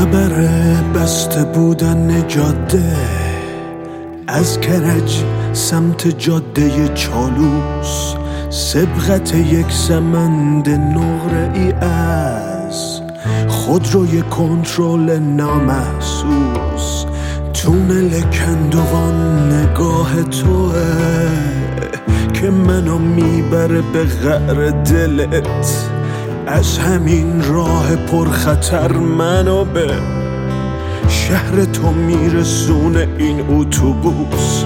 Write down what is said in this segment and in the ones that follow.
خبر بسته بودن جاده از کرج سمت جاده چالوس، سبقت یک سمند نقره ای از خودروی کنترل نامحسوس. تونل کندوان نگاه توه که منو میبره به قعر دلت. از همین راه پرخطر منو به شهر تو میرسونه این اتوبوس.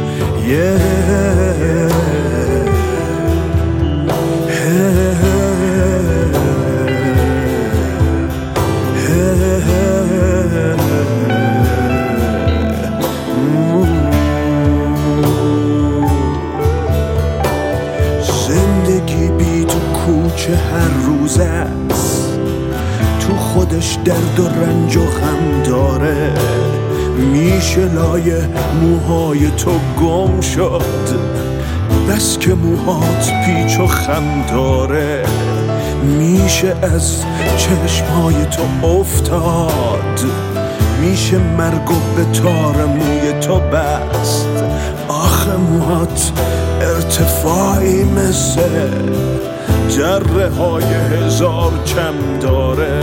زندگی بی تو کوچه هر روز است، تو خودش درد و رنج و غم داره. میشه لای موهای تو گم شد بس که موهات پیچ و خم داره. میشه از چشمهای تو افتاد، میشه مرگ و به تار موی تو بست. آخه موهات ارتفاعی مثل جره های هزار چم داره.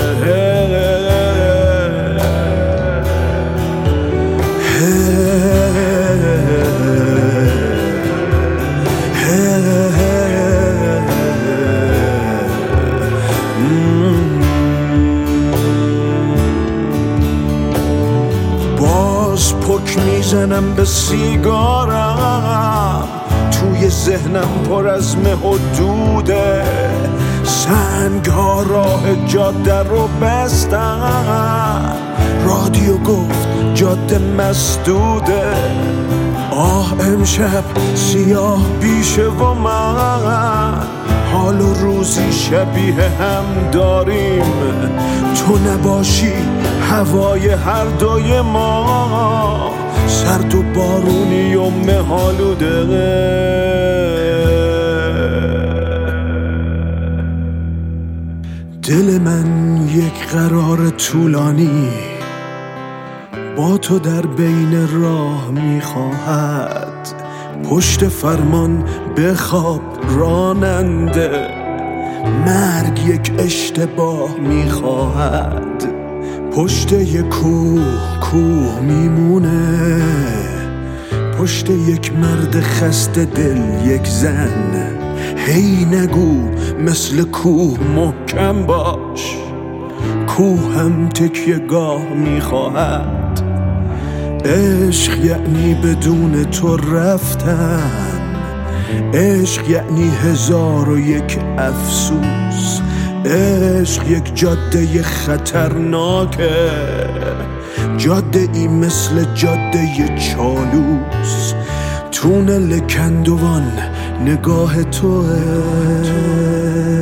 باز پک میزنم به سیگارم، توی ذهنم پر از مه و دوده. سنگ ها راه جاده رو بستن، رادیو گفت جاده مسدوده. آه امشب سیاه بیشه و من حال و روزی شبیه هم داریم. تو نباشی هوای هر دوی ما سرد و بارونی و مه‌آلوده. دل من یک قرار طولانی با تو در بین راه میخواهد. پشت فرمان بخواب راننده، مرگ یک اشتباه میخواهد. پشت یک کوه میمونه، پشت یک مرد خسته دل یک زن. هی نگو مثل کوه محکم باش، کوه هم تکیه گاه میخواهد. عشق یعنی بدون تو رفتن، عشق یعنی 1001 افسوس. عشق یک جاده خطرناکه، جاده ای مثل جاده چالوس. تونل کندوان نگاه توه.